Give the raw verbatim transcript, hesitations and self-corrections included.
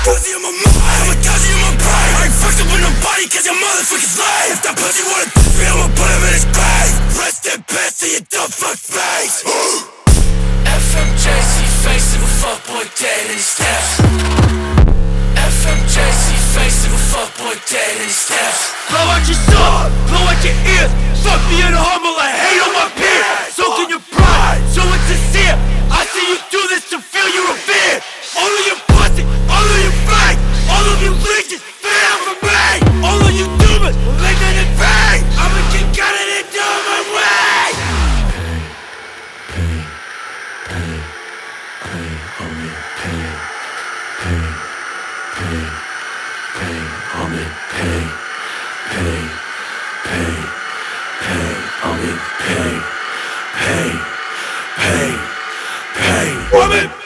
Kamikaze in my mind, kamikaze in my brain. I ain't fucked up with nobody cause you're motherfucking slave. If that pussy wanna diss me, I'ma put him in his grave. Rest in peace to your dumb fuck face. F M J C face of a fuckboy dead in his steps. F M J C face of a fuckboy dead in his steps. Blow out your soul, blow out your ears. Fuck me in humble, I hate on my peers. Soak in your pride, so it's sincere. I see you do this to feel you revered. All of your pussy, all of your fake, all of you leeches, fail for me. All of you doomers, living in vain. I'ma keep cutting it down my way. Pain, pain, pain, I'm in pain, pain, pain, pain, I'm in pain, pain, pain, pain, I'm in pain, pain, pain, pain, I'm in